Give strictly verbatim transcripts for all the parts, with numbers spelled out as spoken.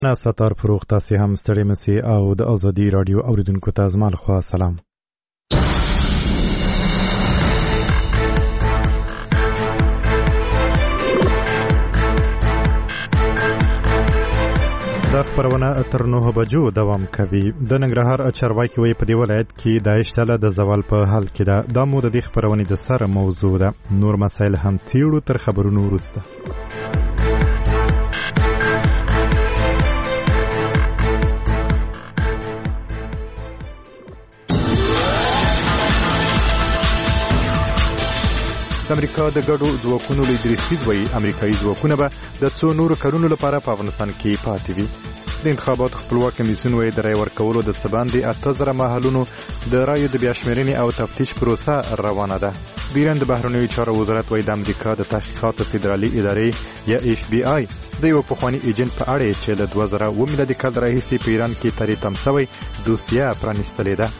نه ستار فروغ تاسې هم ستړي مسئ او د ازادي راډیو اوریدونکو ته زما لخوا سلام. دا خبرونه تر نهه بجو دوام کوي. د ننګرهار چارواکي وایي په دې ولایت کې داعش ډله د زوال په حال کې ده. دا مو د دې خبرونې د سره موضوع ده. نور مسایل هم تیړو تر خبرونو وروسته. د امریکا د ګډو ځواکونو لیدرشپ وایي امریکایي ځواکونه به د څو نورو کلونو لپاره په افغانستان کې پاتې وي. د انتخاباتو خپلواک کمیسیون وایي د رای ورکولو د څه باندې اته زره محلونو د رایو د بیاشمېرنې او تفتیش پروسه روانه ده. د ایران د بهرنیو چارو وزارت وایي د امریکا د تحقیقاتو فدرالي ادارې یا اف بی آی د یو پخواني ایجنټ په اړه چې له دوه زره اووه میلادي کال راهیسې په ایران کې تری تم شوی دوسیه پرانیستلې ده.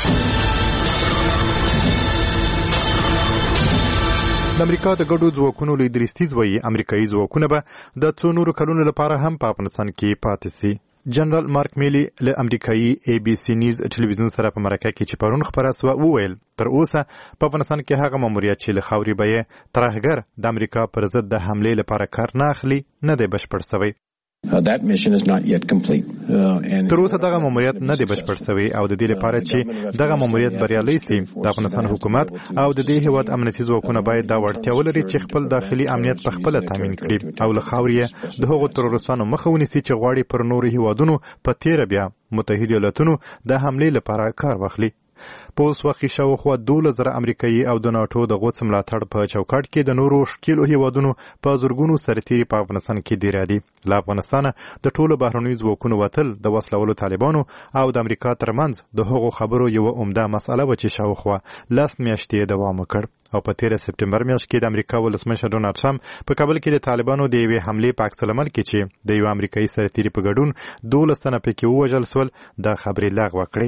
د امریکا د ګډو ځواکونو لیدرشپ وایي امریکایي ځواکونه به د څو نورو کلونو لپاره هم په افغانستان کې پاتې شي. جنرال مارک میلی له امریکایي ای بي سي نیوز ټلویزیون سره په مرکه کې چې پرون خبره سوه وویل تر اوسه په افغانستان کې هغه ماموریت چې له خاورې به یې ترهګر د امریکا پر ضد د حملې لپاره کار نه اخلي نه دی بشپړ شوی. Uh, that mission is not yet complete. Uh, and تر اوسه دغه ماموریت نه دی بشپړ شوی او د دې لپاره چې دغه ماموریت بریالی شي د افغانستان حکومت او د دې هیواد امنیتي ځواکونه باید دا وړتیا ولري چې خپل داخلي امنیت په خپله تامین کړي او له خاورې د هغو ترورستانو مخه ونیسي چې غواړي پر نورو هیوادونو په تیره بیا متحده ایالاتونو د حملې لپاره کار واخلي. په اوس وخت کې شاوخوا دولس زره امریکایي او د ناټو د غوڅ ملاتړ په چوکاټ کې د نورو ښکېلو هیوادونو په زرګونو سرتیري په افغانستان کې ډېر دي. له افغانستانه د ټولو بهرنیو ځواکونو وتل د وسلولو طالبانو او د امریکا ترمنځ د هغو خبرو یوه عمده مسئله وه چې شاوخوا لس میاشتې دوام وکړ او په تیره سپتمبر میاشت کې د امریکا ولسمشر ډونالډ ټرمپ په کابل کې د طالبانو د یوې حملې په عکس العمل کې چې د یو امریکایي سرتیري په ګډون دولس تنه پکې ووژل سول دا خبرې لغوه کړې.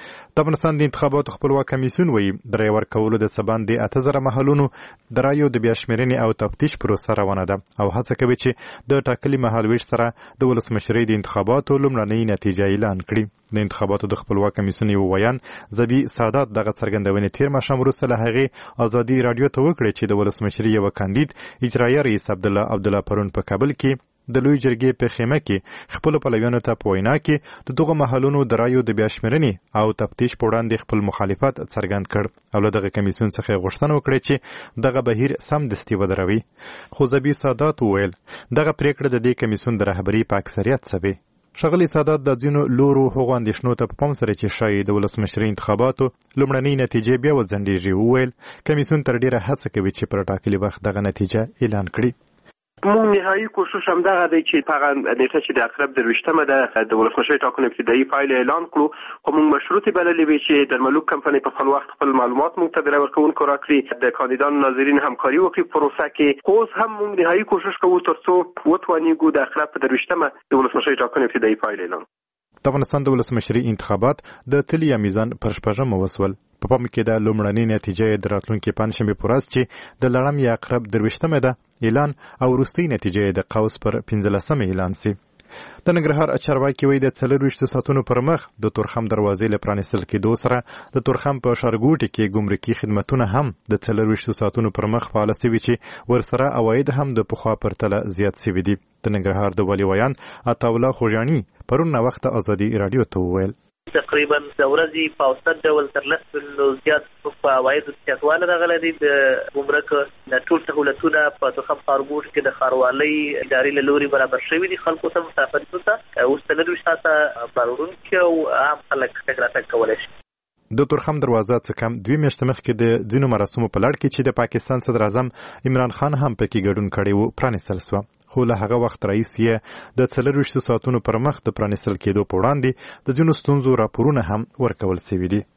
د افغانستان د انتخاباتو خپلواک کمیسیون وایي د رای ورکولو د څه باندې اته زره محلونو د رایو د بیاشمېرنې او تفتیش پروسه روانه ده او هڅه کوي چې د ټاکلي مهالویش سره د ولسمشرۍ د انتخاباتو لومړنۍ نتیجه اعلان کړي. د انتخاباتو د خپلواک کمیسیون یو ویان زبی سادات دغه څرګندونې تیر ماښام وروسته له هغې ازادي راډیو ته وکړې چې د ولسمشرۍ یوه کاندید اجرایه رئیس عبدالله عبدالله پرون په کابل کې د لوی جرګې په خیمه کې خپل پلویانو ته په وینا کې د دغه محلونو د رایو د بیاشمېرنې او تفتیش په وړاندې خپل مخالفت څرګند کړ او له دغه کمیسیون څخه غوښتنه وکړه چې دغه بهیر سمدستي ودروي. خو زبی سادات وویل دغه پریکړه د دې کمیسیون د رهبرۍ په اکثریت سوې. ښاغلي سادات د ځینو لورو هغو اندېښنو ته په پام سره چې ښایي د ولسمشرۍ انتخاباتو لومړنۍ نتیجې بیا وځنډېږي وویل کمیسیون تر ډېره هڅه کوي چې پر ټاکلي وخت دغه نتیجه اعلان کړي. مون نهایی کوشش هم دغه دی چې په نیټه چې د اقرب درویشتمه ده د ولسمشرۍ ټاکنو ابتدایي پایله اعلان کړو خو موږ مشروطې بللې وې چې د ملوک کمپنۍ په خپل وخت خپل معلومات موږ ته د رای ورکوونکو راکړي د کاندیدانو ناظرین همکاري وکړي په پروسه کې. خو اوس هم موږ نهایی کوشش کوو تر څو وتوانیږو د اقرب په درویشتمه د ولسمشرۍ ټاکنو ابتدایي پایله اعلان. د افغانستان د ولسمشرۍ انتخابات د تلیا میزان پر شپږمه وسول. په پام کې د لومړنۍ نتیجه د راتلونکي پنجشنبې په ورځ چې د لړم یا اقرب درویشتمه ده اعلان او وروستۍ نتیجه د قوس پر پنځلسمه اعلان شي. د ننګرهار چارواکي وایي د څلرویشتو ساعتونو پر مخ د تورخم دروازې له پرانیستل کېدو سره د تورخم په ښارګوټي کې ګمرکي خدمتونه هم د څلرویشتو ساعتونو پر مخ فعاله شوي چې ورسره عواید هم د پخوا پرتله زیات شوي دي. د ننګرهار د والي ویان عطاالله خوږیاڼي پرون ناوخته ازادي راډیو ته وویل تقریبا د ورځې په اوسط ډول تر لس سلنو زیات په عوایدو زیاتوالی راغلی دی. د ګمرک ټول سهولتونه په تورخم ښارګوټ کې د ښاروالۍ ادارې له لوري برابر شوي دي خلکو ته مسافرینو ته اوس څلرویشت ساعته بارونکي او عام خلک تګ راتګ کولی شي. د تورخم دروازه څه کم دوی میاشتې مخکې د ځینو مراسمو په لړ کې چې د پاکستان صدر اعظم عمران خان هم پکې ګډون کړی و پرانیستل شوه. خو له هغه وخت راهیسې یې د څلرویشتو ساعتونو پر مخ د پرانیستل کېدو په وړاندې د ځینو ستونزو راپورونه هم ورکول شوي دي.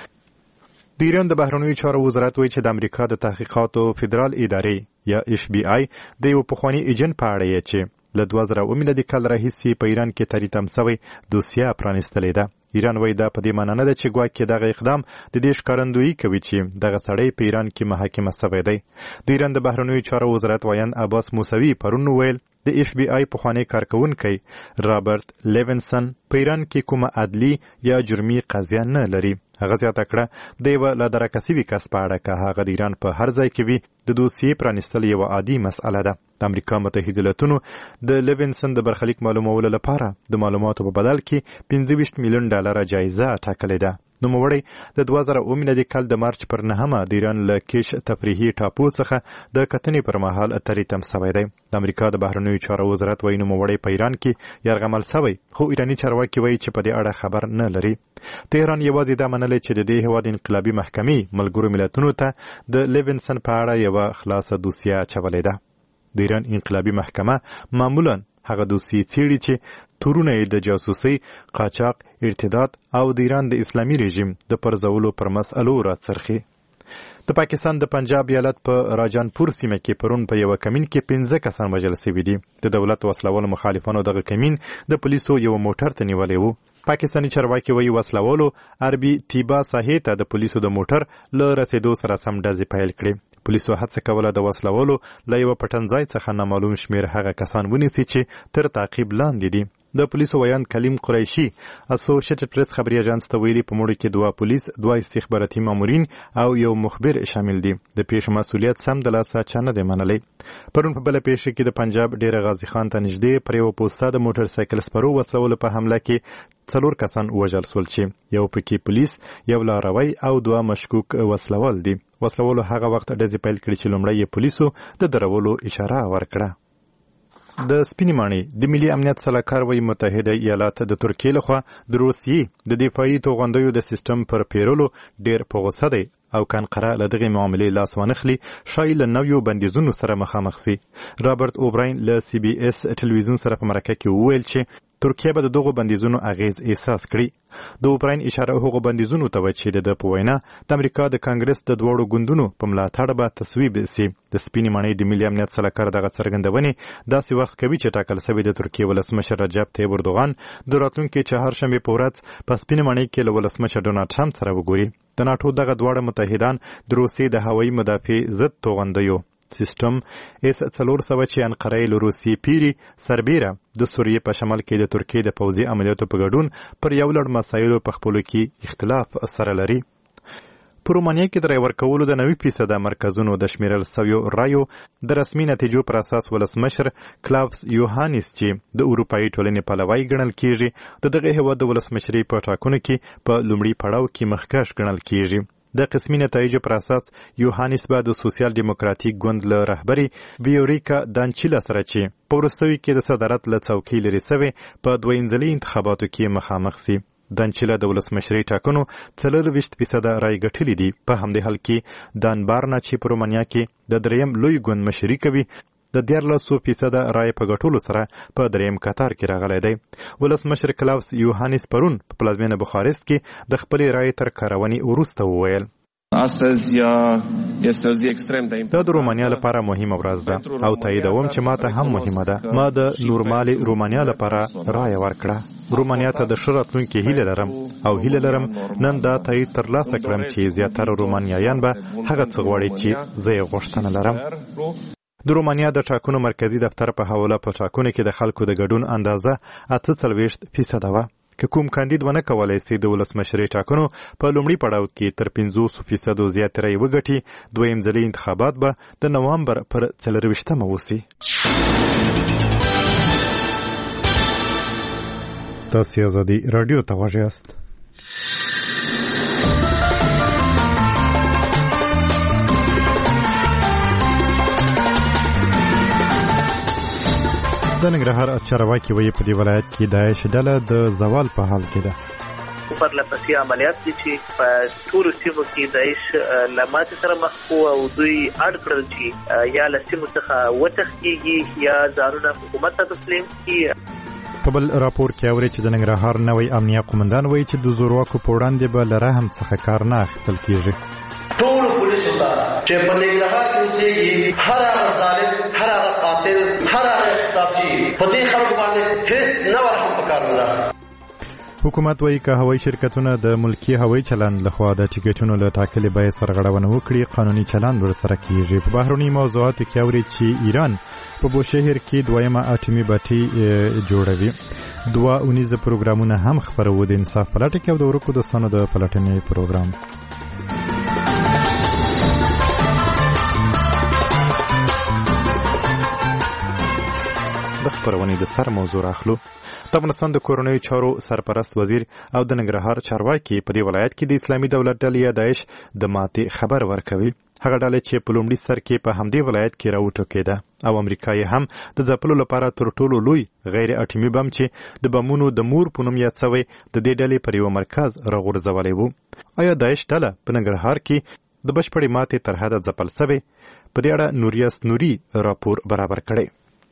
د ایران د بهرنیو چارو وزارت وایي چې د امریکا د تحقیقاتو فدرال ادارې یا اف بی آی د یو پخواني ایجنټ په اړه یې چې له دوه زره اووه میلادي کال راهیسې په ایران کې تری تم شوی دوسیه پرانیستلې ده. ایران وایي دا په دې معنا نه ده چې ګواکې دغه اقدام د دې ښکارندویي کوي چې دغه سړی په ایران کې محاکمه شوی دی. د ایران د بهرنیو چارو وزارت ویان عباس موسوي پرون وویل د اف بی آی پخوانی کارکونکی رابرټ لیونسن په ایران کې کومه عدلی یا جرمي قضیه نه لري. هغه زیاته کړه د یوه لا درکه سوي کس په اړه که هغه د ایران په هر ځای کې وي د دوسیې پرانیستل یوه عادي مسئله ده. د امریکا متحده ایالتونو د لیونسن د برخلیک معلومولو لپاره د معلوماتو په بدل کې پنځه ویشت میلیون ډالره جایزه ټاکلې ده. نوموړی د دوه زره اوه میلادي کال د مارچ پر نهمه د ایران له کیش تفریحي ټاپو څخه د کتنې پر مهال تری تم سوی دی. د امریکا د بهرنیو چارو وزارت وایي نوموړی په ایران کې یرغمل سوی، خو ایراني چارواکي وایي چې په دې اړه خبر نه لري. تهران یوازې دا منلی چې د دې هېواد انقلابي محکمې ملګرو ملتونو ته د لیونسن په اړه یوه خلاصه دوسیه اچولې ده. د ایران انقلابي محکمه معمولا هغه دوسیې څیړي چې تورونه یې د جاسوسۍ، قاچاق، ارتداد او د ایران د اسلامي رژیم د پرځولو پر مسئلو راڅرخي. د پاکستان د پنجاب ایالت په راجانپور سیمه کې پرون په یوه کمین کې پنځه کسان وژل سوي دي. د دولت وسلوالو مخالفانو دغه کمین د پولیسو یو موټر ته نیولی و. پاکستاني چارواکي وایي وسلوالو عربي تیبا ساحې ته د پولیسو د موټر له رسېدو سره سم ډزې پیل کړې. پولیسو هڅه کوله د وسلوالو له یوه پټنځای څخه نامعلوم شمېر هغه کسان ونیسي چې تر تعقیب لاندې دي. د پولیسو ویان کلیم قریشي اسوسییټډ پریس خبري اژانس ته ویلي په موړو کې دوه پولیس، دوه استخباراتي مامورین او یو مخبر شامل دي. د پیښې مسؤلیت سم د لاسه چا نه دی منلی. پرون په بله پیښه کې د پنجاب ډیره غازي خان ته نږدې پر یوه پوسته د موټر سایکل سپرو وسلولو په حمله کې څلور کسان وژل سول چې یو پکې پولیس، یو لاروی او دوه مشکوک وسلوال دي. وسلوالو هغه وخت ډزې پیل کړي چې لومړی یې پولیسو د درولو اشاره ورکړه. د سپینې ماڼۍ د ملي امنیت سلاکار وایي متحده ایالات د ترکیې لخوا د روسیې د دفاعي توغندیو د سیستم پر پیرلو ډیر په غوسه دی او که انقره له دغې معاملې لاس وانخلي ښایي له نویو بندیزونو سره مخامخ سي. رابرټ اوبراین له سی بي اس ټلویزیون سره په مرکه کې وویل چې ترکیه به د دغو بندیزونو اغیز احساس کړي. د اوبراین اشاره هغو بندیزونو ته وه چې د ده په وینا د امریکا د کانګرس د دواړو ګوندونو په ملاتړ به تصویب سي. د سپینې ماڼۍ د ملي امنیت سلاکار دغه څرګندونې داسې وخت کوي چې ټاکل سوی د ترکیې ولسمشر رجب طیب اردوغان د راتلونکي چهارشنبې په ورځ په سپینې ماڼۍ کې له ولسمشر ډونالډ ټرمپ سره وګوري. د ناټو دغه دواړه متحدان د روسیې د هوایي مدافع ضد توغندیو سیستم اس څلور سوه چې انقره یې له روسیې پیري سربیره د سوریې په شمال کې د ترکیې د پوځي عملیاتو په ګډون پر یو لړ مسایلو په خپلو کې اختلاف سره لري. په رومانیا کې د رای ورکولو د نوي فیصده مرکزونو د شمیرل سویو رایو د رسمي نتیجو پر اساس ولسمشر کلاوس یوهانیس چې د اروپایي ټولنې پلوی ګڼل کیږي د دغه هیواد د ولسمشرۍ په ټاکنو کې په لومړي پړاو کې مخکښ ګڼل کیږي. د قسمي نتایجو پر اساس یوهانیس به د سوسیال دیموکراتیک ګوند له رهبري ویوریکا دانچیلا سره چې په وروستیو کې د صدارت له څوکۍ لرې سوی په دوهنځلي انتخاباتو کې مخامخ سي. دانچیلا د ولسمشرۍ ټاکنو څلرویشت فیصده رای ګټلې دي. په همدې حال کې دان بارنا چې په رومانیا کې د دریم لوی ګوند مشري کوي د دیارلسو فیصده رای په ګټلو سره په دریم کتار کې راغلی دی. ولسمشر کلاوس یوهانیس پرون په پلازمینه بخارست کې د خپلې رای تر کارونې وروسته وویل دا د رومانیا لپاره مهمه ورځ ده او تاییدوم چې ما ته هم مهمه ده. ما د نورمالې رومانیا لپاره رایه ورکړه. رومانیا ته د ښه راتلونکي هیله لرم او هیله لرم نن دا تایید ترلاسه کړم چې زیاتره رومانیایان به هغه څه غواړي چې زه یې غوښتنه لرم. د رومانیا د ټاکنو مرکزی دفتر په حواله په ټاکنو کې د خلکو د ګډون اندازه اته څلوېښت فیصده وه. که کوم کاندید ونه کولی سي د ولسمشرۍ ټاکنو په لومړي پړاو کې تر پنځوسو فیصدو زیاتې رایې وګټي، دویم ځلي انتخابات به د نوامبر پر څلرویشتمه وسي. تاسې ازادي راډیو ته غوږ یاست. د ننګرهار چارواکي وایي په دې ولایت کې داعش ډله د زوال په حال کې ده. پرله پسې عملیات دي چې په ټولو سیمو کې داعش له ماتې سره مخ وو او دوی اړ کړل چې یا له سیمو څخه وتښتېږي یا ځانونه حکومت ته تسلیم کړي. په بل راپور کې اوري چې د ننګرهار نوی امنیه قومندان وایي چې د زورواکو په وړاندې به له رحم څخه کار نه اخیستل کېږي. ټول پولیسو ته چې په ننګرهار کې اوسېږي هر هغه ظالم، هر هغه قاتل، هر هغه اغتصابچي په دې خلکو باندې هېڅ نه ورحم پکار نه ده. حکومت وایي که هوایي شرکتونه د ملکي هوایي چلند لخوا د ټیکټونو له ټاکلې بیې سرغړونه وکړي قانوني چلند ورسره کیږي. په بهرني موضوعاتو کې اوري چې ایران په بوشهر کې دویمه اټومي بټۍ جوړوي. دوه اونیزه پروګرامونه هم خپرو د انصاف په لټه کې او د ورکو دوستانو د پلټنې پروګرام. د خپرونې د سر موضوع راخلو. د افغانستان د کورنیو چارو سرپرست وزیر او د ننګرهار چارواکي په دې ولایت کې د اسلامي دولت ډلې یا داعش د ماتې خبر ورکوي. هغه ډله چې په لومړي سر کې په همدې ولایت کې راوټوکېده او امریکا یې هم د ځپلو لپاره تر ټولو لوی غیر اټومي بم چې د بمونو د مور په نوم یاد شوی د دې ډلې پر یو مرکز راغورځولی وو. آیا داعش ډله په ننګرهار کې د بشپړې ماتې تر حده ځپل شوې؟ په دې اړه نوریاس نوري راپور برابر کړی.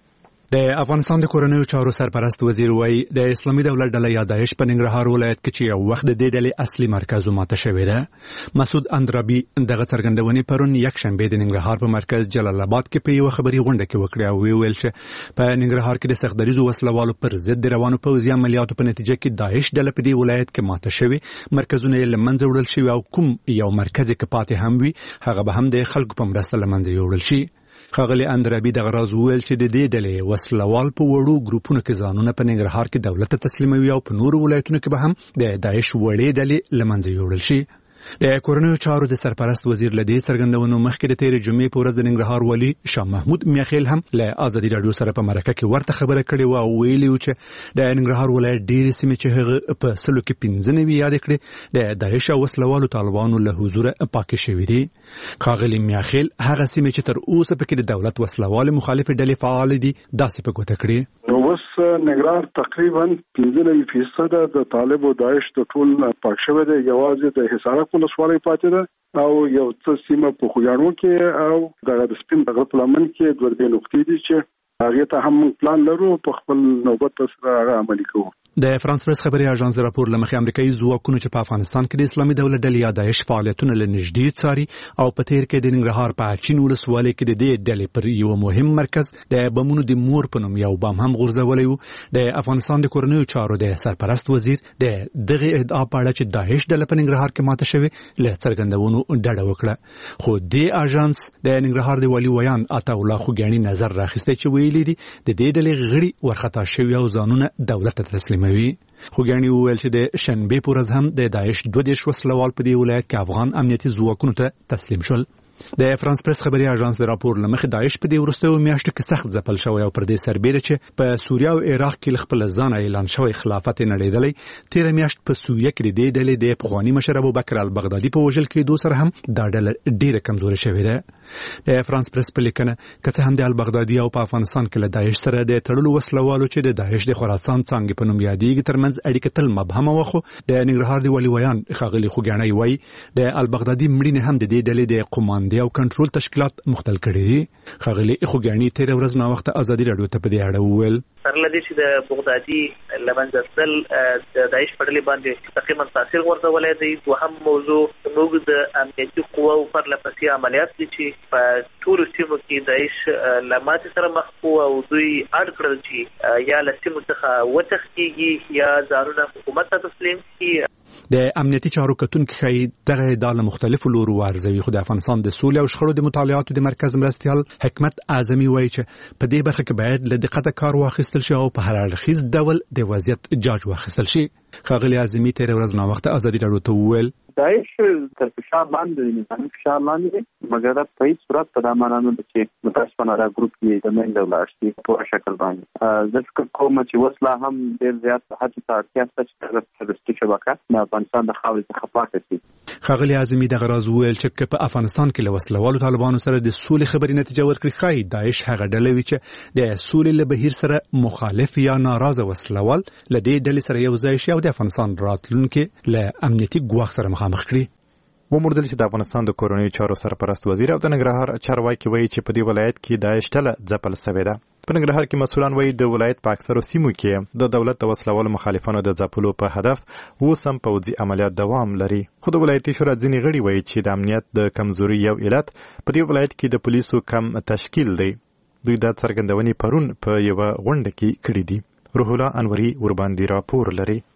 د افغانستان د کورنیو چارو سرپرست وزیر وایي د اسلامي دولت ډله یا داعش په ننګرهار ولایت کې چې یو وخت د دې ډلې اصلي مرکز ماته شوی ده. مسعود اندرابي دغه څرګندونې پرون یکشنبه د ننګرهار په مرکز جلال آباد کې په یو خبري غونډه کې وکړه او ویل چې په ننګرهار کې د سختدریزو وسلوالو پر ضد د روانو پوځي عملیاتو په نتیجه کې داعش ډله په دې ولایت کې ماته شوی. مرکزونه یې لمنځه وړل شوی او کوم یو مرکز کې پاتې هم وي هغه به هم د خلکو په مرسته لمنځه وړل شي. ښاغلي اندرابي دغه راز وویل چې د دې ډلې وسلوال په وړو ګروپونو کې ځانونه په ننګرهار کې دولت ته تسلیموي او په نورو ولایتونو کې به هم د داعش وړې ډلې له منځه یوړل شي. د کورنیو چارو د سرپرست وزیر له دې څرګندونو مخکې د تېرې جمعې په ورځ د ننګرهار والي شاه محمود میاخیل هم له ازادي راډیو سره په مرکه کې ورته خبره کړې وه او ویلي و چې د ننګرهار ولایت ډېرې سیمې چې هغه په سلو کې پنځه نوي یادې کړې د داعش او وسلوالو طالبانو له حضوره پاکې شوي دي. ښاغلي میاخیل هغه سیمې چې تر اوسه پکې د دولت وسلوالې مخالفې ډلې فعال دي داسې په ګوته کړې. اوس ننګرهار تقریبا پنځه نوي فیصده د طالب او داعش د ټول پاک شوی دی. یوازې د حصارک ولسوالۍ پاتې ده او یو څه سیمه په خوږیاڼو کې او دغه د سپین دغه په لمن کې دوه درې نقطې دي چې هغه ته هم پلان لرو په خپل نوبت سره هغه عملي کوو. د فرانس پریس خبري اژانس راپور لمخې امریکایي ځواکونو چې په افغانستان کې د اسلامي دولت ډلې یا داعش فعالیتونه له نږدې څاري او په تیر کې د ننګرهار په اچین ولسوالۍ کې د دې ډلې پر یو مهم مرکز د بمونو د مور په نوم یو بم هم غورځولی و. د افغانستان د کورنیو چارو د سرپرست وزیر د دغه ادعا په اړه چې داعش ډله په ننګرهار کې ماته شوې له څرګندونو ډډه وکړه. خو د اژانس د ننګرهار د والي ویان عطا الله خوګیاڼي نظر راخیستی چې ویلي دي د دې ډلې غړي ورخطا شوي او ځانونه دولت ته تسلیموي. خوګیاڼي وویل چې د شنبې په ورځ هم د داعش دوه دېرش وسلوال په دې ولایت کې افغان امنیتي ځواکونو ته تسلیم شول. د فرانس پریس خبري اژانس د راپور لمخې داعش په دې وروستیو میاشتو کې سخت ځپل شوی او پر دې سربېره چې په سوریه او عراق کې خپل ځان اعلان شوی خلافت نړیدلی. تیره میاشت په سوریه کې د دې ډلې د پخواني مشر ابوبکر البغدادي په وژل کېدو سره هم دا ډله ډېره کمزورې شوې ده. د فرانس پریس په لیکنه که څه هم د البغدادي او په افغانستان کې له داعش سره د تړلو وسلوالو چې د داعش د خراسان څانګې په نوم یادېږي ترمنځ اړیکه تل مبهمه وه، خو د ننګرهار د والي ویان ښاغلي خوګیاڼي وایي د البغدادي مړینې هم د دې ډلې د قوماندې او کنټرول تشکیلات مختل کړي دي. ښاغلي خوګیاڼي تېره ورځ ناوخته ازادي راډیو ته په دې اړه وویل سره لدې چې د بغدادي لمنځه تلل د داعش په ډلې باندې تقریبا تاثیر غورځولی دی. دوهم موضوع موږ د امنیتي قواو پرله پسې عملیات دي چې په ټولو سیمو کې داعش له ماتې سره مخ کړو او دوی اډ کړل چې یا له سیمو څخه وتښتېږي یا ځانونه حکومت ته تسلیم کړي. د امنیتي چارو کتونکي ښایي دغه ادعا له مختلفو لورو وارزوي، خو د افغانستان د سولې او شخړو د مطالعاتو د مرکز مرستیال حکمت اعظمي وایي چې په دې برخه کې باید له دقته کار واخیستل شي او په هر اړخیز ډول د وضعیت جاج واخیستل شي. ښاغلي اعظمي تېره ورځ ناوخته ازادي راډیو ته وویل داعش تر فشار لاندې دی، نظامي فشار لاندې دی، مګر په هیڅ صورت په دا معنا نه ده چې متاسفانه دا ګروپ یې د منځه ولاړ شي په پوره شکل باندې. زه فکر کوم چې وسله هم ډېر زیات هڅې ته اړتیا شته چې تروریستي شبکه د افغانستان د خاورې څخه پاکه شي. ښاغلي اعظمي دغه راز وویل چې په افغانستان کې له وسلوالو طالبانو سره د سولې خبرې نتیجه ورکړي ښایي داعش هغه ډله وي چې د سولې له بهیر سره مخالف یا ناراضه وسلوال له دې ډلې سره یو ځای شي او د افغانستان راتلونکي له امنیتي ګواښ سره مخامخ کړي. وموندل چې د افغانستان د کورنیو چارو سرپرست وزیر او د ننګرهار چارواکي وایي چې په دې ولایت کې داعش ډله ځپل شوې ده. په ننګرهار کې مسؤلان وایي د ولایت په اکثرو سیمو کې د دولت د وسلوالو مخالفانو د ځپلو په هدف اوس هم پوځي عملیات دوام لري. خو د ولایتي شورا ځینې غړي وایي چې د امنیت د کمزوري یو علت په دې ولایت کې د پولیسو کم تشکیل دی. دوی دا څرګندونې پرون په یوه غونډه کې کړې دي. روح الله انوري ورباندې راپور لري.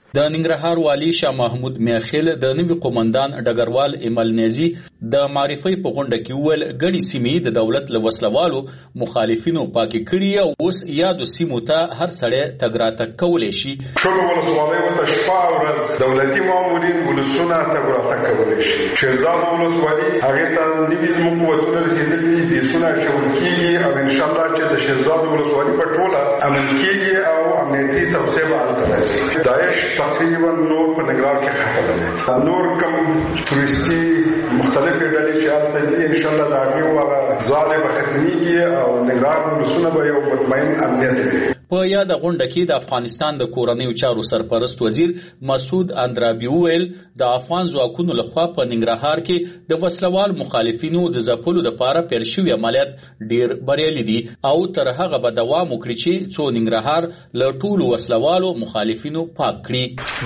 د ننګرهار والی شاه محمود میاخیل د نوي قومندان ډګروال ایمل نیزي د معرفي په غونډه کې ویل غړي سیمې د دولت له وسلوالو مخالفینو پاکي کړي او اوس یادو سیمو ته هر سړی تګ راتګ کولی شي. شګو ولسوالۍ ورته شپه ورځ دولتي مامورین ولسونه تګ راتګ کولی شي. شیرزاد ولسوالي هغې ته نوي زموږ قوتونه رسېدلي دي، بیسونه اچول کېږي او انشاءالله چې د شیرزاد ولسوالي په ټوله عمل کېږي او امنیتي توسعه به هلته راشي. داعش تقریبا نور په ننګرهار کې ختم دی. نور کوم تورستي مختلفې ډلې چې هلته دي انشاءالله د هغې هغه ځالې به ختمېږي او ننګرهار ولسونه به یو مطمئن امنیت لري. په یاد غونډه کې د افغانستان د کورنیو چارو سرپرست وزیر مسعود اندرابي وویل د افغان ځواکونو لخوا په ننګرهار کې د وسلوال مخالفینو د ځپلو لپاره پیل شوي عملیات ډیر بریالي دي او تر هغه به دوام وکړي چې څو ننګرهار له ټولو وسلوالو مخالفینو پاک کړي.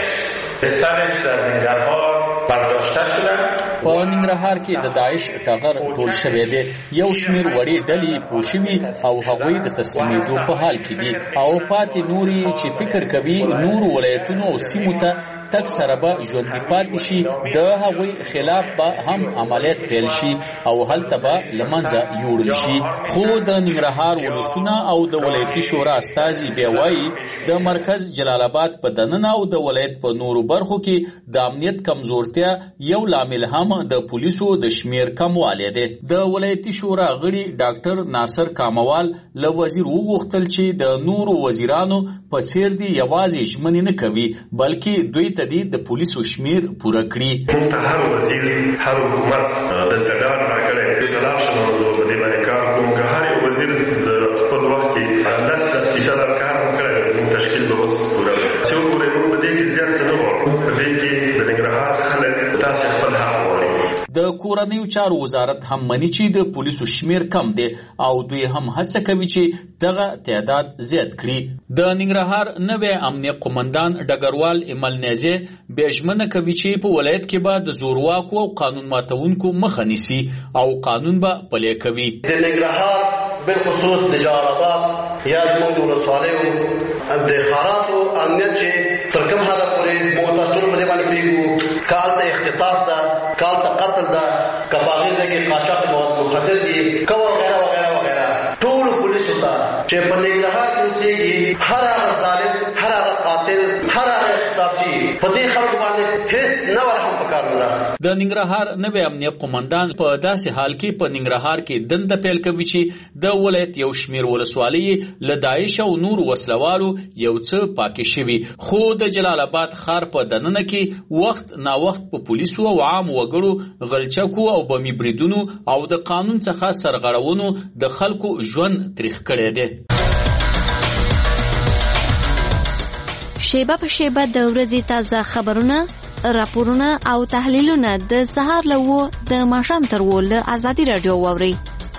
داعش سرش در ننګرهار برداشته شدن. په ننګرهار کې د داعش ټغر ټول شوی دی. یو شمیر وړې ډلې پوښوي او هغوی د تسلیمېدو په حال کې دي او پاتې نوري چې فکر کوي نور ولایتونو او سیمو ته تک سره به ژوندي پاتې شي د هغوی خلاف به هم عملیات پیل شي او هلته به له منځه یوړل شي. خو د ننګرهار ولسونه او د ولایتي شورا استازي بیا وایي د مرکز جلال آباد په دننه او د ولایت په نورو برخو کې د امنیت کمزورتیا یو لامل هم د پولیسو د شمیر کموالی دی. د ولایتي شورا غړي ډاکټر ناصر کاموال له وزیر وغوښتل چې د نورو وزیرانو په څیر دی یوازې ژمنې نه کوي بلکې دوی تدید د پولیسو شمیر پوره کړي. موږ ته هر وزیر هر حکومت دلته ډاډ راکړی چې لاړ شم او په دې باندې کار کوم که هر یو وزیر د خپل وخت کې لس لس فیصده کار وکړی موږ تشکیل به اوس پوره کړو. چې وګورئ موږ په دې کې زیات څه نه غواړو. په دې کې د ننګرهار خلک تاسې خپل حق غواړي. د کورنیو چارو وزارت هم مني چې د پولیسو شمیر کم دی او دوی هم هڅه کوي چې دغه تعداد زیات کړي. د ننګرهار نوی امنیه قومندان ډګروال ایمل نیزي بیا ژمنه کوي چې په ولایت کې به د زورواکو او قانون ماتونکو مخه نیسي او قانون به پلی کوي. د ننګرهار بالخصوص د جلال آباد یا زموږ د ولسوالیو د ښاراتو امنیت چې تر کوم حده پورې موږ تاسو ټول په دې باندې پوهېږو که هلته اختطاف ده که هلته قتل ده که په هغې ځای کې قاچاق مواد مخدر دي که وغیره وغیره وغیره ټولو پولیسو ته چې په ننګرهار کې اوسېږي هر هغه ظالم هر هغه قاتل هر هغه اختطافي په دې خلکو باندې هېڅ نه ورحم پکار نه ده. د ننګرهار نوی امنیه قومندان په داسې حال کې په ننګرهار کې دنده پیل کوي چې د ولایت یو شمیر ولسوالۍ له داعش او نور وسلوالو یو څه پاکې شوي خو د جلال آباد ښار په دننه کې وخت نا وخت په پولیسو او عام وګړو غلچکو او بمي بریدونو او د قانون څخه سرغړونو د خلکو ژوند تریخ کړی دی. شیبه په شیبه د ورځې تازه خبرونه راپورونه او تحلیلونه د سهار له و د ماښام تر و له ازادي راډیو واورئ.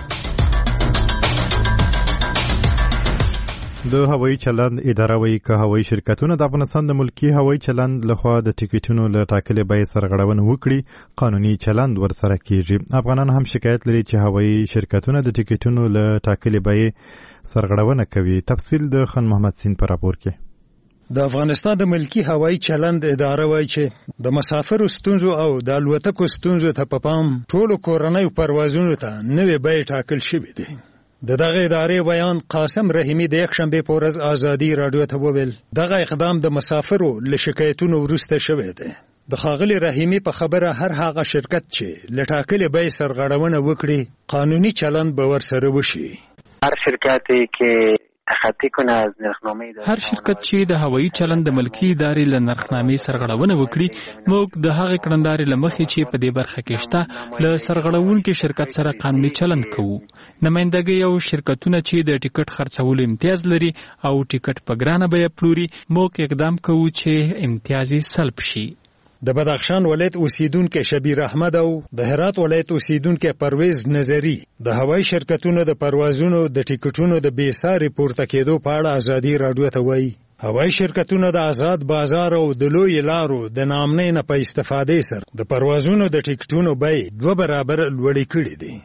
د هوایي چلند اداره وایي که هوایي شرکتونه د افغانستان د ملکي هوایي چلند لخوا د ټیکټونو له ټاکلې بیې سرغړونه وکړي قانوني چلند ورسره کیږي. افغانان هم شکایت لري چې هوایي شرکتونه د ټیکټونو له ټاکلې بیې سرغړونه کوي. تفصیل د خان محمد سین په راپور کې. د افغانستان د ملکی هوایي چلند اداره وایي چې د مسافرو ستونزو او د الوتکو ستونزو ته په پام ټولو کورنیو پروازونو ته نوې بیې ټاکل شوې دي. د دغه ادارې بیان قاسم رحیمي د یکشنبې په ورځ ازادي راډیو ته وویل دغه اقدام د مسافرو له شکایتونو وروسته شوی دی. د ښاغلي رحیمي په خبره هر هغه شرکت چې له ټاکلې بیې سرغړونه وکړي قانوني چلند به ورسره وشي. هر شرکتی که تخطی کنه از نرخنامه هر شرکت چې د هوایي چلند د ملکی ادارې له نرخنامې سرغړونه وکړي موږ د هغې کړندارې له مخې چې په دې برخه کې شته له سرغړونکي شرکت سره قانوني چلند کوو. نمایندګۍ او شرکتونه چې د ټیکټ خرڅولو امتیاز لري او ټیکټ په ګرانه بیه پلوري موږ اقدام کوو چې امتیاز یې سلب شي. د بدخشان ولایت اوسیدونکو شبیر احمد او د هرات ولایت اوسیدونکو پرویز نظری د هوایي شرکتونو د پروازونو د ټیکټونو د بې ساري پورته کېدو په اړه ازادي راډیو ته وایي هوایي شرکتونه د آزاد بازار او د لوی لارو د نامنۍ نه په استفادې سره د پروازونو د ټیکټونو بیې دوه برابر لوړې کړې دي.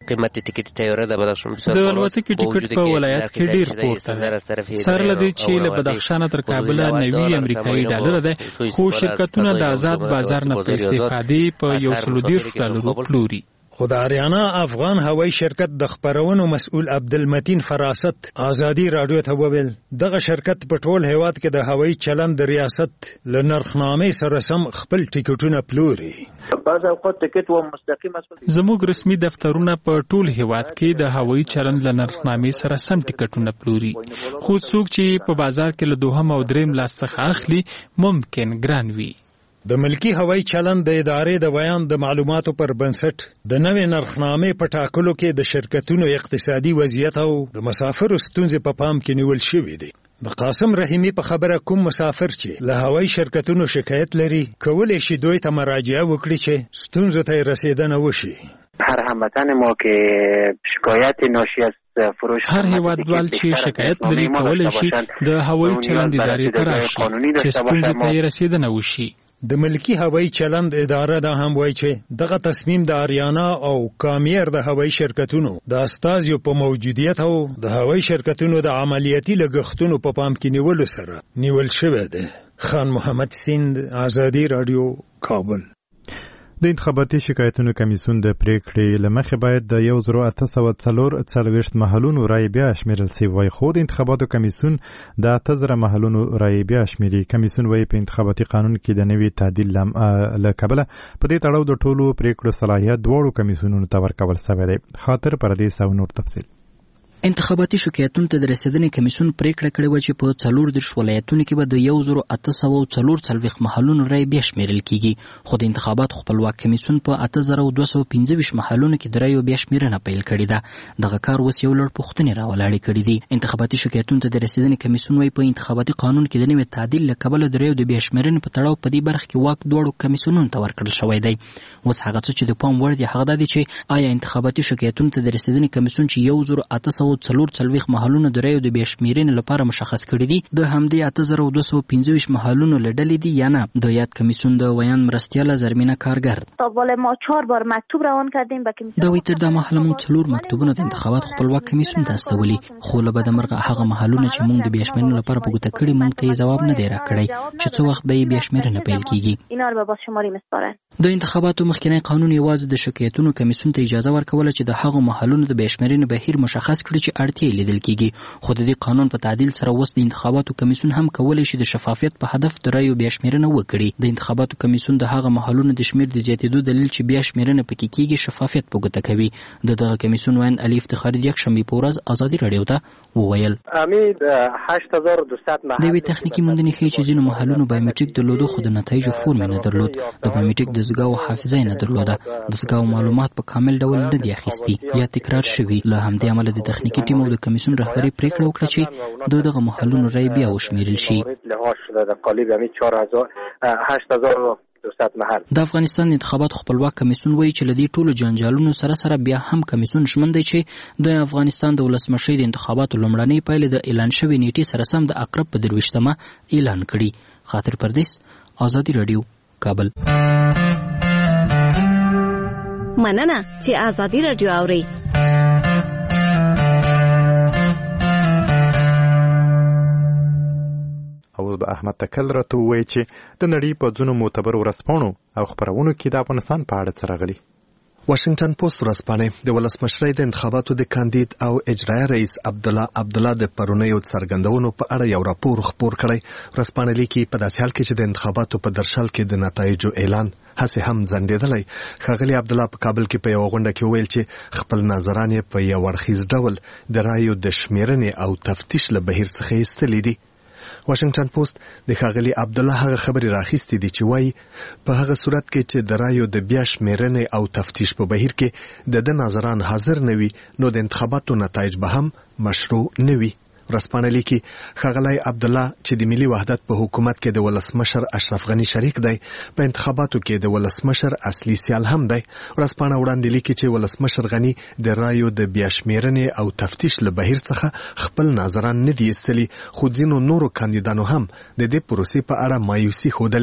قیمت تیکټ تیاره ده بدخشان د الوتکې ټیکټ په ولایت کې ډیر پورته ده. سره لدی چې له بدخشان تر کابل نوي امریکایي ډالر ده، خو شرکتونه د آزاد بازار نه په استفادې په یو سل دېرش ډالرو پلوري. خو د اریانا افغان هوایي شرکت د خبرونو مسؤل عبدالمتین فراست ازادي رادیو ته وویل دغه شرکت په ټول هیواد کې د هوایي چلند د ریاست له نرخنامې سره سم خپل ټیکټونه پلوري. بعض اوقات ټیکټ و مستقیم زموږ رسمي دفترونه په ټول هیواد کې د هوایي چلند له نرخنامې سره سم ټیکټونه پلوري، خو څوک چې په بازار کې له دوهم او دریم لاس څخه اخلي ممکن ګران وي. د ملکی هوایي چلند د ادارې د بیان د معلوماتو پر بنسټ د نوې نرخنامې په ټاکلو کې د شرکتونو اقتصادي وضعیت او د مسافرو ستونزې په پام کې نیول شوې دي. د قاسم رحیمی په خبره کوم مسافر چې له هوایي شرکتونو شکایت لري کولی شي دوی ته مراجعه وکړي چې ستونزو ته رسیدنه وشي. هر هموطن ما که شکایت ناشی از هر هیوادوال چې شکایت لري کولی شي د هوایي چلند ادارې ته راشي چې ستونزې ته رسیدنه وشي. د ملکی هوایي چلند اداره دا هم وایي چې دغه تصمیم د اریانا او کامیر د هوایي شرکتونو د استازیو په موجودیت او د هوایي شرکتونو د عملیاتي لګښتونو په پام کې نیولو سره نیول شوی دی. خان محمد سیند، آزادي رادیو، کابل. د انتخاباتي شکایتونو کمیسیون د پریکړې لمخې باید د یو زرو اته سوه څلور څلوېښت محلونو رای بیا شمیرل سوی وای، خو د انتخاباتو کمیسیون د اته زره محلونو رای بیا شمیري. کمیسیون وایي په انتخاباتي قانون کې د نوي تعدیل له کبله په دې تړاو د ټولو پریکړو صلاحیت دواړو کمیسیونونو ته ورکول سوی دی. خاطر پردیس او نور تفصیل. انتخاباتي شکایتونو ته د رسیدنې کمیسیون پریکړه کړې وه چې په څلور دېرش ولایتونو کې به د یو زرو اته سوه څلور څلوېښت محلونو رای بیا شمیرل کیږي، خو د انتخاباتو خپلواک کمیسیون په اته زره دوه سوه پنځه ویشت محلونو کې د رایو بیا شمیرنه پیل کړې ده. دغه کار اوس یو لړ پوښتنې راولاړې کړي دي. انتخاباتي شکایتونو ته د رسیدنې کمیسیون وایي په انتخاباتي قانون کې د نوي تعدیل له کبله د رایو د بیا شمیرنې په تړاو په دې برخه کې واک دواړو کمیسیونونو ته ورکړل شوی دی. اوس هغه څه چې د پام وړ دي هغه دا دي چې آیا انتخاباتي شکایتونو ته د رسیدنې کمیسیون چې یو زرو اته سوه څلور څلوېښت محلونه د رایو د بیا شمیرنې لپاره مشخص کړي دي د همدې اته زره دوه سوه پنځه ویشت محلونو له ډلې دي یا نه. د یاد کمیسیون د ویان مرستیاله زرمینه کارګر ما چهار بار مکتوب روان کردیم به کمیسیون دا وی تر دا محله مو څلور مکتوبونه د انتخابات خپلواک کمیسیون ته استولي، خو له بده مرغه هغه محلونه چې موږ د بیا شمیرنې لپاره په ګوته کړي موږ ته جواب نه دی راکړی چې څه وخت به بیا شمیرنه پیل کیږي. اینا رو به شماري مسپارن. د انتخاباتو مخکنی قانون یوازې د شکایتونو کمیسیون ته اجازه ورکوله چې د هغو محلونو د بیا شمیرنې بهیر مشخص کړي چې اړتیا لیدل کیږي، خو د دې قانون په تعدیل سره اوس د انتخاباتو کمیسیون هم کولی شي د شفافیت په هدف د رایو بیا شمیرنه وکړي. د انتخاباتو کمیسیون د هغه محلونو د شمیر د زیاتېدو دلیل چې بیا شمیرنه پکې کیږي شفافیت په ګوته کوي. د دغه کمیسیون ویاند علي افتخاري د یکشنبې په ورځ ازادي راډیو ته وویل امید هشت هزار و دویست محل د یوې تخنیکي موندنې ښیي چې ځینو محلونو بایومټریک درلودو خو د نتایجو فورم نه درلود. د بایومټریک د زګاو حافظه نه درلوده، د زګاو معلومات په کامل ډول نه دي اخیستي یا تکرار شوي. له همدې امله د تخنیکي ټیم او د کمیسیون رهبري پریکړه وکړه چې د دغه محلونو رای بیا وشمیرل شي. د افغانستان د انتخاباتو خپلواک کمیسیون وایي چې له دې ټولو جنجالونو سره سره بیا هم کمیسیون ژمن دی چې د افغانستان د ولسمشرۍ د انتخاباتو لومړنۍ پایلې د اعلان شوې نیټې سره سم د اقرب په درویشتمه اعلان کړي. خاطر پردیس، آزادي رادیو، کابل. مننه چې آزادي رادیو اوري. او به احمد تکل راته ووایي چې د نړۍ په ځینو معتبرو ورځپاڼو او خپرونو کې د افغانستان په اړه څه راغلي. واشنگټن پوسټ ورځپاڼه د ولسمشرۍ د انتخاباتو د کاندید او اجرایه رئیس عبدالله عبدالله د پرونیو څرګندونو په اړه یو راپور خپور کړی. ورځپاڼه لیکي په داسې حال کې چې د انتخاباتو په درشل کې د نتایجو اعلان هڅه هم ځنډېدلی. ښاغلي عبدالله په کابل کې په یو غونډه کې وویل چې خپل ناظران یې په یو اړخیز ډول د رایو د شمیرنې او تفتیش له بهیر څخه ایستلي دي. واشنگټن پوسټ د ښاغلي عبدالله هغه خبرې راخیستې دي چې وایي په هغه صورت کې چې د رایو د بیا شمیرنې او تفتیش په بهیر کې د ده ناظران حاضر نه وي نو د انتخاباتو نتایج به هم مشروع نه وي. ورځپاڼه لیکي ښاغلی عبدالله چې د ملي وحدت په حکومت کې د ولسمشر اشرف غني شریک دی په انتخاباتو کې د ولسمشر اصلي سیال هم دی. ورځپاڼه وړاندې لیکي چې ولسمشر غني د رایو د بیا شمیرنې او تفتیش له بهیر څخه خپل ناظران نه دي ایستلي، خو ځینو نورو کاندیدانو هم د دې پروسې په اړه مایوسي ښودلې.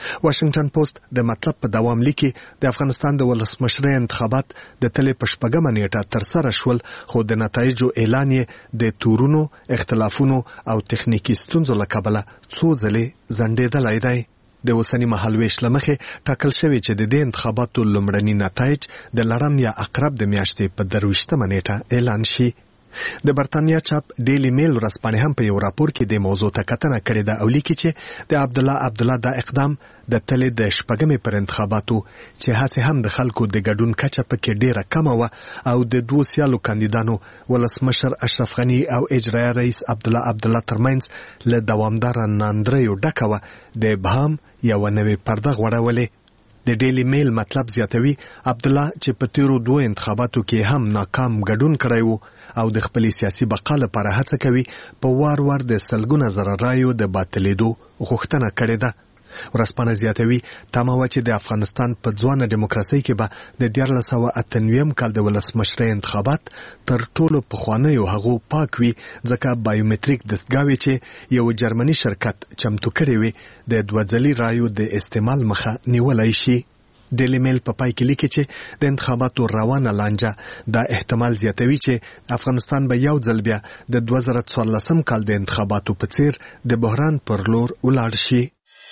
واشنگټن پوسټ د مطلب په دوام لیکي د افغانستان د ولسمشرۍ انتخابات د تلې په شپږمه نیټه ترسره شول، خو د نتایجو اعلان یې د تورونو، اختلافونو او تخنیکی ستونزو له کبله څو ځلې ځنډېدلی دی. د اوسني مهالویش له مخې ټاکل شوی چې د دې انتخاباتو لومړني نتایج د لړم یا اقرب د میاشتې په درویشتمه نیټه اعلان شي. د برتانیا چاپ ډیلی میل ورځپاڼې هم په یو راپور کې د موضوع ته کتنه کړې ده او لیکي چې د عبدالله عبدالله دا اقدام د تلې د شپږمې پر انتخاباتو چې هسې هم د خلکو د ګډون کچه پکې ډیره کمه وه او د دوو سیالو کاندیدانو ولسمشر اشرف غني او اجرایه رئیس عبدالله عبدالله ترمنځ له دوامداره ناندریو ډکه وه د ابهام یوه نوې پرده غوړولې. د ډیلی میل مطلب زیاتوي عبدالله چې په تیرو دوه انتخاباتو کې هم ناکام ګډون کړی وو او د خپلې سیاسي بقا لپاره هڅه کوي په وار وار د سلګونه زره رایو د باطلېدو غوښتنه کړې ده. ورځپاڼه زیاتوي تمه وه چې د افغانستان په ځوانه ډیموکراسۍ کې به د دیارلس سوه اته نویم کال د ولسمشرۍ انتخابات تر ټولو پخوانیو هغو پاک وي، ځکه بایومتریک دستګاوې چې یو جرمني شرکت چمتو کړی وي د دوه ځلي رایو د استعمال مخه نیولی شي. ډیلی میل په پای کې لیکي چې د انتخاباتو روانه لانجه دا احتمال زیاتوي چې افغانستان به یو ځل بیا د دوه زره څوارلسم کال د انتخاباتو په څیر د بحران پر لور ولاړ شي.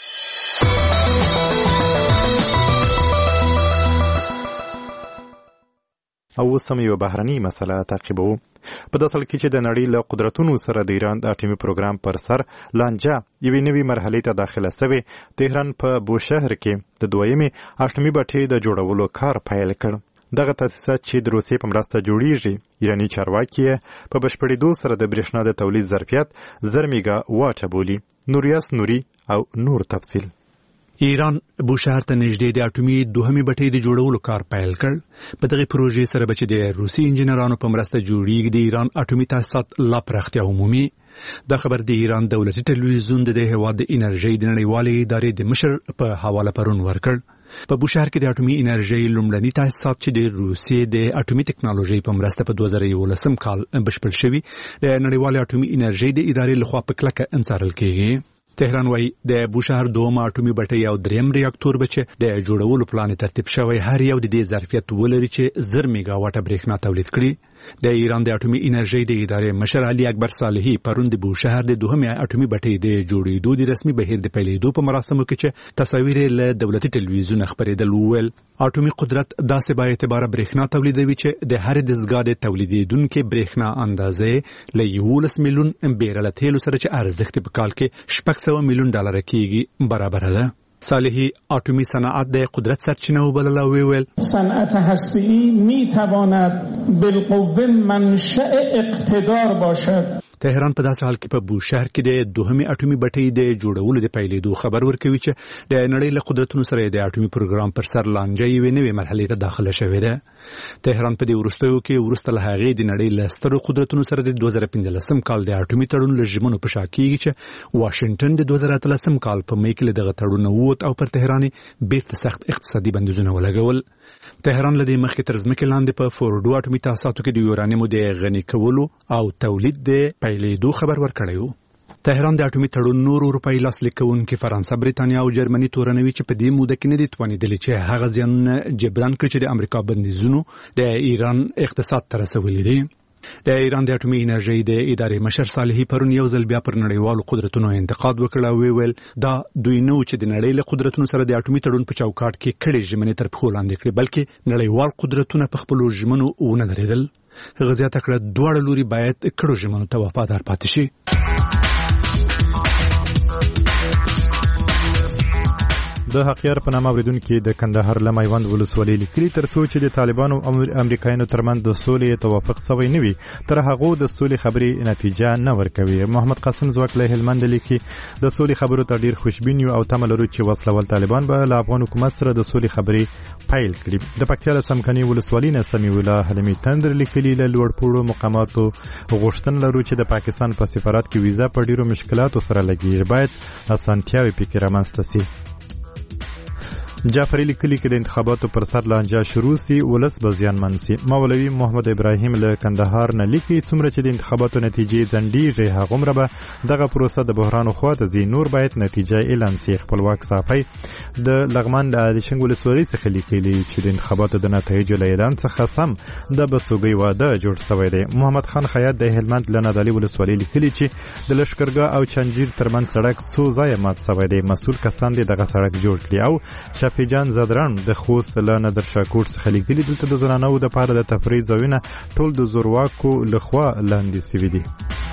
او اوس هم یوه بهرنۍ مسله تعقیبوو. په داسې حال کې چې د نړۍ له قدرتونو سره د ایران د اټومي پروګرام پر سر لانجه یوې نوې مرحلې ته داخله سوې، تهران په بوشهر کې د دویمې اټومي بټۍ د جوړولو کار پیل کړ. دغه تاسیسات چې د روسیې په مرسته جوړیږي، ایراني چارواکي یې په بشپړېدو سره د برېښنا د تولید ظرفیت زر میګا واټه بولي. نوریاس نوري او نور تفصیل. ایران بوشهر ته نږدې د اټومي دوهمې بټۍ د جوړولو کار پیل کړ. په دغه پروژې سره به چې د روسي انجینرانو په مرسته جوړیږي، د ایران اټومي تاسیسات لا پراختیا ومومي. دا خبر د ایران دولتي ټلویزیون د دې هېواد د انرژۍ د نړیوالې ادارې د مشر په حواله پرون ورکړ. په بوشهر کې د اټومي انرژۍ لومړني تاسیسات چې د روسیې د اټومي ټکنالوژۍ په مرسته په دوه زره یولسم کال بشپړ شوي، د نړیوالې اټومي انرژۍ د ادارې لخوا په کلکه انڅارل کېږي. تهران وايي د بوشهر دوه اټومي بټۍ او دریم ریاکټور به چې د جوړولو پلان ترتیب شوی، هر یو د دې ظرفیت ولري چې زر میګا واټه برېښنا تولید کړي. د ایران د اټومي انرژۍ د ادارې مشر علي اکبر صالحي پرون د بوشهر د دوهمې اټومي بټۍ د جوړېدو د رسمي بهیر د پیلېدو په مراسمو کې چې تصاویر له دولتي ټلویزیون خبرېدل وویل اټومي قدرت داسې با اعتباره برېښنا تولیدوي چې د هر دستګاه د تولیدېدونکي برېښنا اندازې له یولس میلیون بیرله تیلو سره چې ارزښت په کال کې شپږ سوه میلیون ډالر کېږي برابره ده. صالحی اټومی صنعت د قدرت سرچینه وبلله او ویل صنعت هسته‌ای میتواند بالقوه منشأ اقتدار باشد. تهران په داسې حال کې په بوشهر کې د دوهمې اټومي بټۍ د جوړولو د پیلېدو خبر ورکوي چې د نړۍ له قدرتونو سره د اټومي پروګرام پر سر لانجه یوې نوې مرحلې ته داخله شوې ده. تهران په دې وروستیو کې وروسته له هغې د نړۍ له سترو قدرتونو سره د دوه زره پنځلسم کال د اټومي تړون له ژمنو په شا کېږي چې واشنګټن د دوه زره اتلسم کال په مې کې له دغه تړون ووت او پر تهران بیرته سخت اقتصادي بندیزونه ولګول. تهران له دې مخکې تر ځمکې لاندې په فورډو اټومي تاسیساتو کې د یورانیمو د غني کولو او تولید د پیلېدو خبر ورکړی و. تهران د اټومي تړون نور اروپایي لاسلیک کوونکي فرانسه، بریتانیا او جرمني تورنوي چې په دې موده کې نه دي توانېدلي چې هغه زیانونه جبران کړي چې د امریکا بندیزونو د ایران اقتصاد ته رسولي دي. د ایران د اټومي انرژۍ د ادارې مشر صالحي پرون یو ځل بیا پر نړیوالو قدرتونو انتقاد وکړ او ویل دا دوی نو چې د نړۍ له قدرتونو سره د اټومي تړون په چوکاټ کې کړي ژمنې تر پښو لاندې کړي، بلکې نړیوال قدرتونه په خپلو ژمنو ونه درېدل. هغه زیاته کړه دواړه لوري باید کړو ژمنو ته وفادار پاتې شي. د حقیار په نامه اوریدونکو د کندهار له میوند ولسوالۍ لیکلي تر څو چې د طالبانو او امریکایانو ترمنځ د سولې توافق شوی نه وي تر هغه د سولې خبرې نتیجه نه ورکوي. محمد قاسم ځواک له هلمند لیکي د سولې خبرو ته ډیر خوشبین یو او تمه لرو چې وسلوال طالبان به له افغان حکومت سره د سولې خبرې پیل کړي. د پکتیا له څمکني ولسوالۍ نه سمیع الله حلیمي تندر لیکلي له لوړپوړو مقاماتو غوښتنه لرو چې د پاکستان په سفارت کې ویزا په ډیرو مشکلاتو سره لګیږي، باید اسانتیاوې پکې رامنځته شي. جعفری لیکلي کې د انتخاباتو پر سر لانجه شروع سي ولس به زیانمن سي. مولوي محمد ابراهیم له کندهار نه لیکي څومره چې د انتخاباتو نتیجې ځنډیږي هغومره به دغه پروسه د بحران خواته ځي. نور باید نتیجه اعلان سي. خپلواک صافی د لغمان د علیشنګ ولسوالۍ څخه لیکلي چې د انتخاباتو د نتایجو له اعلان څخه سم د بسوګۍ واده جوړ شوی دی. محمد خان خیاط د هلمند له نادعلي ولسوالۍ لیکلي چې د لښکرګاه او چنجیر ترمنځ سړک څو ځایه مات شوی دی. مسؤل کسان دې دغه سړک جوړ کړي. او شفیجان زدران د خوست له نادر شاکور څخه لیکلي دلته د زنانو د پاره د تفریح ځایونه ټول د زورواکو لخوا لاندې سوي دي.